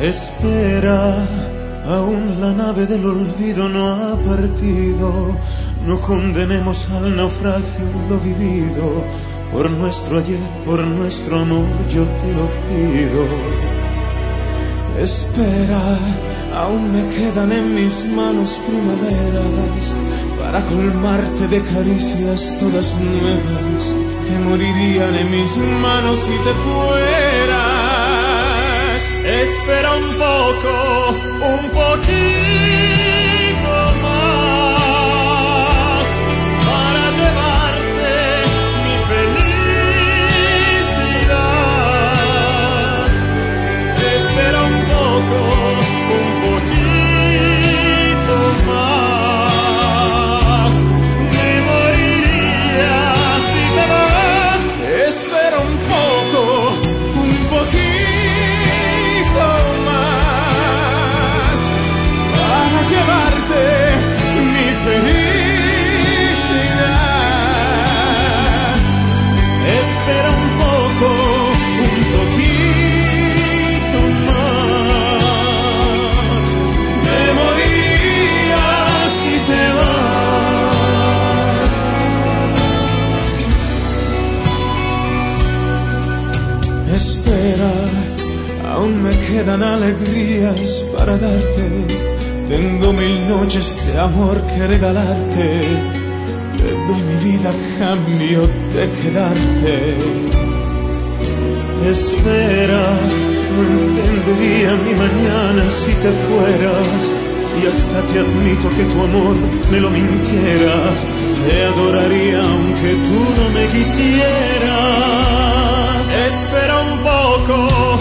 Espera, aún la nave del olvido no ha partido. No condenemos al naufragio lo vivido. Por nuestro ayer, por nuestro amor, yo te lo pido. Espera, aún me quedan en mis manos primaveras para colmarte de caricias todas nuevas que morirían en mis manos si te fueras. Espera un poco, un poquito más para llevarte mi felicidad. Espera un poco, un poquito más. Me moriría si te vas. Espera un poco, un poquito más para llevarte mi felicidad. Espera un poco, un poquito más. Me moriría si te vas. Espera, aún me quedan alegrías para darte. Tengo 1000 noches de amor que regalarte. Te doy mi vida a cambio de quedarte. Espera, no entendería mi mañana si te fueras. Y hasta te admito que tu amor me lo mintieras. Te adoraría aunque tú no me quisieras. Espera un poco.